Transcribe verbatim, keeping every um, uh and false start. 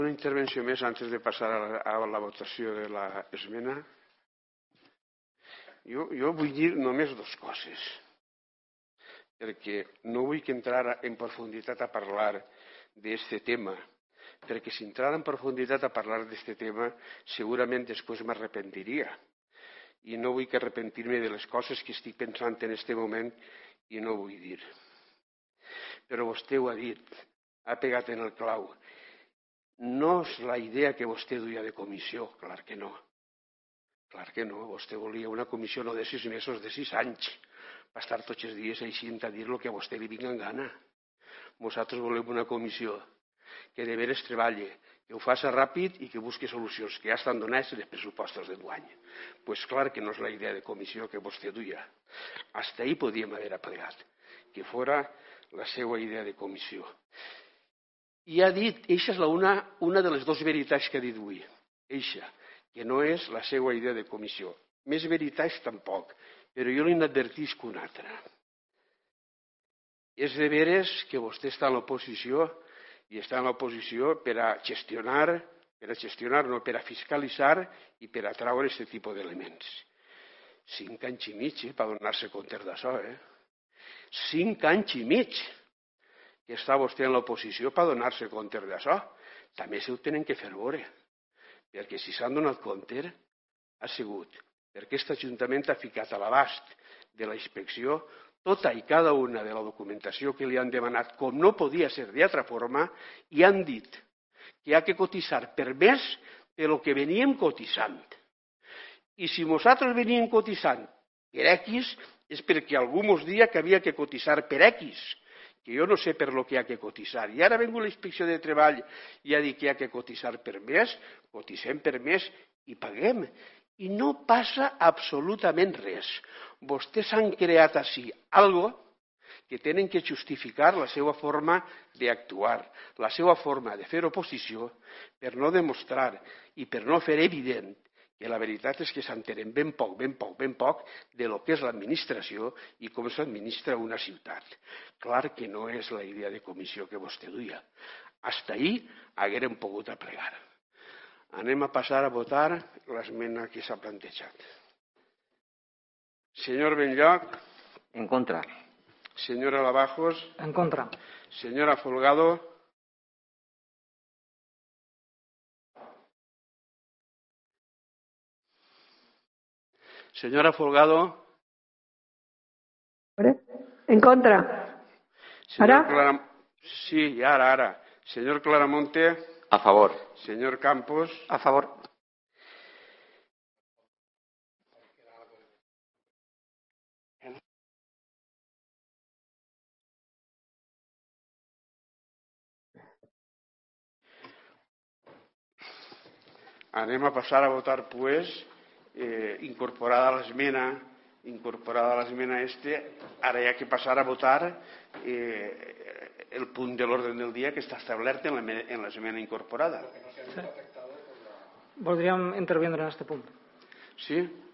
Una intervenció més antes de passar a la, a la votació de l'esmena. Jo, jo vull dir només dues coses, perquè no vull que entrar en profunditat a parlar d'aquest tema, perquè si entrar en profunditat a parlar d'aquest tema segurament després m'arrepentiria i no vull que arrepentir-me de les coses que estic pensant en aquest moment i no vull dir. Però vostè ho ha dit, ha pegat en el clau. No és la idea que vostè duia de comissió, clar que no. Clar que no, vostè volia una comissió no de sis mesos, de sis anys, per estar tots els dies així a dir el que a vostè li vinga en gana. Nosaltres volem una comissió que de veres treballi, que ho faci ràpid i que busqui solucions, que ja estan donats en els pressupostos d'enguany. Doncs pues clar que no és la idea de comissió que vostè duia. Hasta ahí podíem haver aplegat, que fora la seva idea de comissió. I ha dit, eixa és una, una de les dues veritats que ha dit avui, eixa, que no és la seva idea de comissió. Més veritats tampoc, però jo li n'advertisc una altra. És de veres que vostè està en l'oposició i està en l'oposició per a gestionar, per a gestionar, no, per a fiscalitzar i per a traure aquest tipus d'elements. Cinc anys i mig, eh, per donar-se compte d'això, eh? Cinc anys i mig que està vostè en l'oposició per donar-se compte d'això. També s'ho tenen que fer veure, perquè si s'han donat compte ha sigut perquè aquest Ajuntament ha ficat a l'abast de la inspecció tota i cada una de la documentació que li han demanat, com no podia ser d'altra forma, i han dit que hi ha que cotitzar per més del que veníem cotitzant. I si nosaltres veníem cotitzant per X, és perquè algú ens dia que havia que cotitzar per X, que jo no sé per lo que hi ha que cotitzar. I ara ha vingut la Inspecció de Treball i ha dit que hi ha que cotitzar per més, cotitzem per més i paguem. I no passa absolutament res. Vostès han creat així algo que tenen que justificar la seva forma d'actuar, la seva forma de fer oposició per no demostrar i per no fer evident que la veritat és que s'entenen ben poc, ben poc, ben poc de lo que és l'administració i com s'administra una ciutat. Clar que no és la idea de comissió que vostè duia. Hasta ahí haguérem pogut aplegar. Anem a passar a votar l'esmena que s'ha plantejat. Senyor Benlloc. En contra. Senyora Lavajos. En contra. Senyora Folgado. Senyora Folgado. En contra. Señor Clara... Sí, ara, ara. Señor Claramonte. A favor. Señor Campos. A favor. Anem a passar a votar, pues, eh, incorporada l'esmena, incorporada l'esmena este, ara hi ha que passar a votar eh, el punt de l'ordre del dia que està establert en l'esmena incorporada. Sí. Voldríem intervindre en aquest punt. Sí?